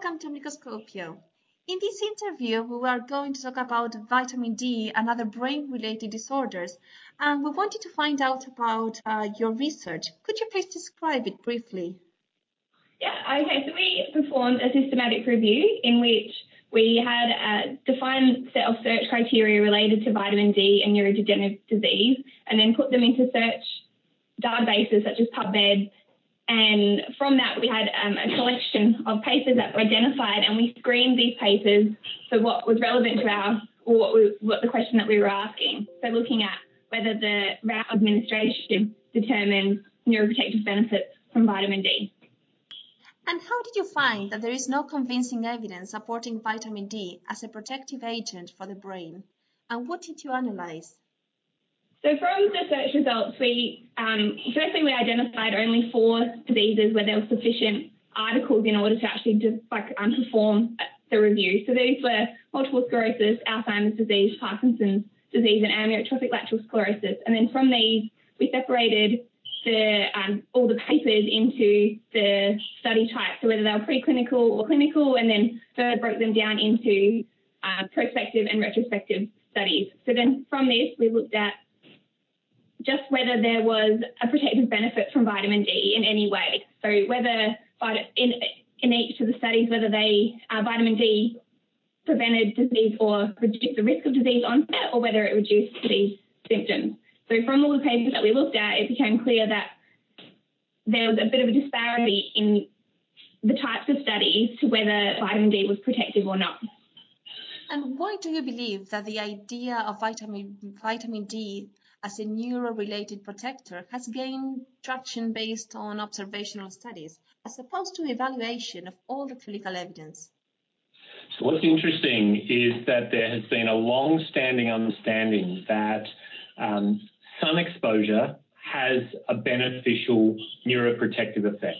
welcome to Microscopio. In this interview, we are going to talk about vitamin D and other brain-related disorders, and we wanted to find out about your research. Could you please describe it briefly? Yeah, okay, so we performed a systematic review in which we had a defined set of search criteria related to vitamin D and neurodegenerative disease, and then put them into search databases such as PubMed. And from that, we had a collection of papers that were identified, and we screened these papers for what was relevant to what the question that we were asking. So looking at whether the route of administration determines neuroprotective benefits from vitamin D. And how did you find that there is no convincing evidence supporting vitamin D as a protective agent for the brain? And what did you analyze? So from the search results, firstly we identified only 4 diseases where there were sufficient articles in order to actually perform the review. So these were multiple sclerosis, Alzheimer's disease, Parkinson's disease, and amyotrophic lateral sclerosis. And then from these, we separated all the papers into the study types, so whether they were preclinical or clinical, and then further broke them down into prospective and retrospective studies. So then from this, we looked at just whether there was a protective benefit from vitamin D in any way. So whether in each of the studies, whether vitamin D prevented disease or reduced the risk of disease onset, or whether it reduced disease symptoms. So from all the papers that we looked at, it became clear that there was a bit of a disparity in the types of studies to whether vitamin D was protective or not. And why do you believe that the idea of vitamin D as a neuro-related protector has gained traction based on observational studies, as opposed to evaluation of all the clinical evidence? So what's interesting is that there has been a long-standing understanding that sun exposure has a beneficial neuroprotective effect.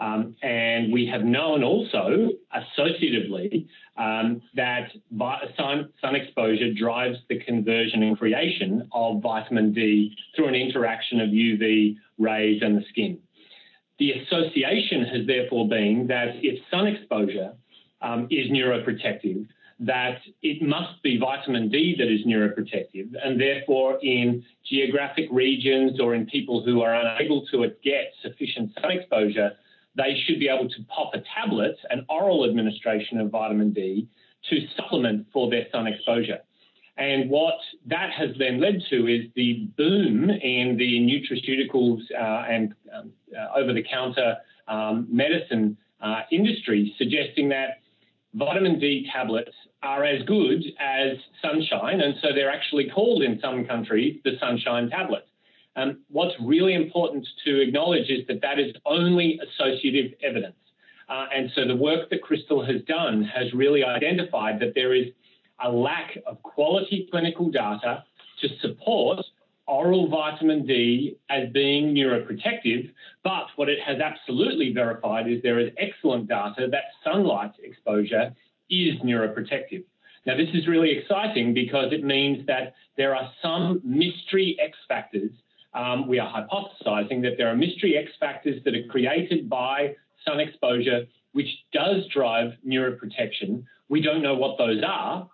And we have known also associatively that sun exposure drives the conversion and creation of vitamin D through an interaction of UV rays and the skin. The association has therefore been that if sun exposure is neuroprotective, that it must be vitamin D that is neuroprotective, and therefore in geographic regions or in people who are unable to get sufficient sun exposure, they should be able to pop a tablet, an oral administration of vitamin D, to supplement for their sun exposure. And what that has then led to is the boom in the nutraceuticals and over-the-counter medicine industry, suggesting that vitamin D tablets are as good as sunshine, and so they're actually called in some countries the sunshine tablet. What's really important to acknowledge is that that is only associative evidence. And so the work that Crystal has done has really identified that there is a lack of quality clinical data to support oral vitamin D as being neuroprotective, but what it has absolutely verified is there is excellent data that sunlight exposure is neuroprotective. Now, this is really exciting because it means that there are some mystery X factors. We are hypothesizing that there are mystery X factors that are created by sun exposure, which does drive neuroprotection. We don't know what those are,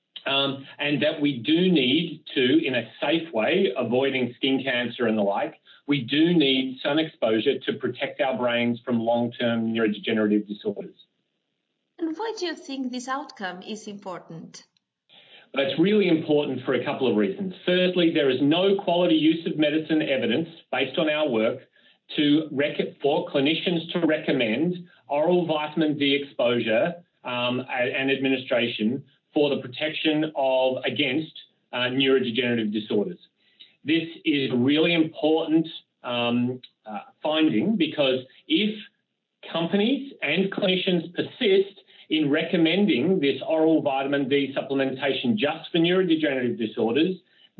and that we do need to, in a safe way, avoiding skin cancer and the like, we do need sun exposure to protect our brains from long-term neurodegenerative disorders. And why do you think this outcome is important? But it's really important for a couple of reasons. Firstly, there is no quality use of medicine evidence based on our work for clinicians to recommend oral vitamin D exposure and administration for the protection against neurodegenerative disorders. This is a really important finding because if companies and clinicians persist in recommending this oral vitamin D supplementation just for neurodegenerative disorders,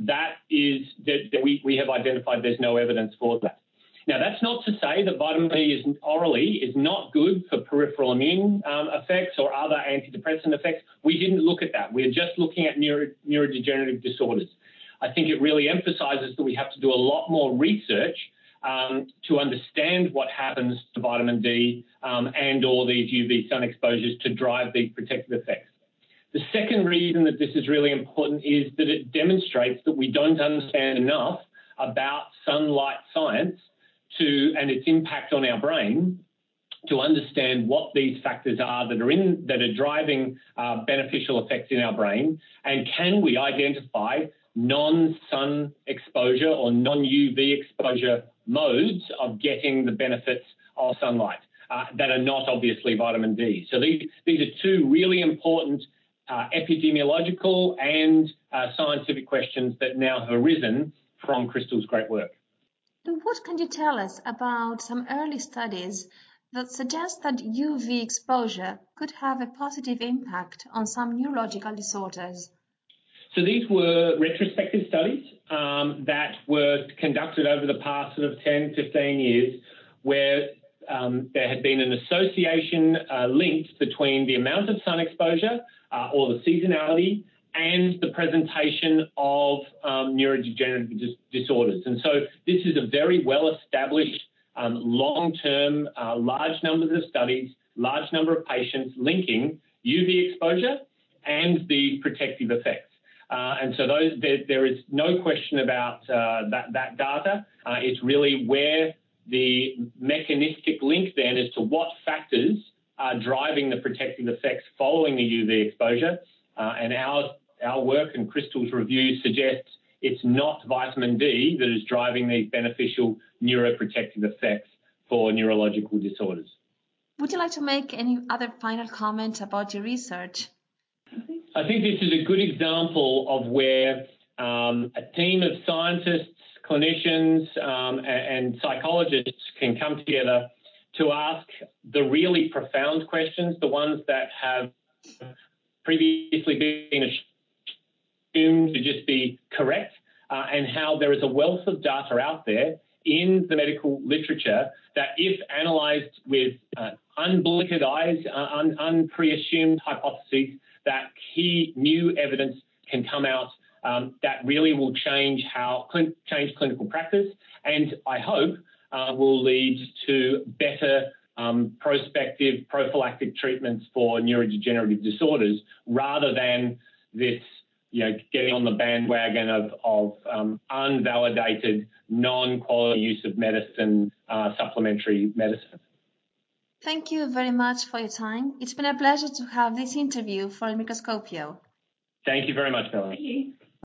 we have identified there's no evidence for that. Now, that's not to say that vitamin D orally is not good for peripheral immune effects or other antidepressant effects. We didn't look at that. We're just looking at neurodegenerative disorders. I think it really emphasizes that we have to do a lot more research to understand what happens to vitamin D and all these UV sun exposures to drive these protective effects. The second reason that this is really important is that it demonstrates that we don't understand enough about sunlight science and its impact on our brain to understand what these factors are that are driving beneficial effects in our brain, and can we identify non-sun exposure or non-UV exposure modes of getting the benefits of sunlight that are not obviously vitamin D. So these are two really important epidemiological and scientific questions that now have arisen from Crystal's great work. And what can you tell us about some early studies that suggest that UV exposure could have a positive impact on some neurological disorders? So these were retrospective studies that were conducted over the past sort of 10, 15 years, where there had been an association linked between the amount of sun exposure or the seasonality and the presentation of neurodegenerative disorders. And so this is a very well-established, long-term, large numbers of studies, large number of patients linking UV exposure and the protective effects. And so there is no question about that data. It's really where the mechanistic link then as to what factors are driving the protective effects following the UV exposure. And our work and Crystal's review suggests it's not vitamin D that is driving these beneficial neuroprotective effects for neurological disorders. Would you like to make any other final comment about your research? I think this is a good example of where a team of scientists, clinicians, and psychologists can come together to ask the really profound questions, the ones that have previously been assumed to just be correct, and how there is a wealth of data out there in the medical literature that, if analysed with unblinkered eyes, unpreassumed hypotheses, that key new evidence can come out that really will change clinical practice, and I hope will lead to better prospective prophylactic treatments for neurodegenerative disorders, rather than this, getting on the bandwagon of unvalidated, non-quality use of medicine, supplementary medicine. Thank you very much for your time. It's been a pleasure to have this interview for El Microscopio. Thank you very much, Melanie. Thank you.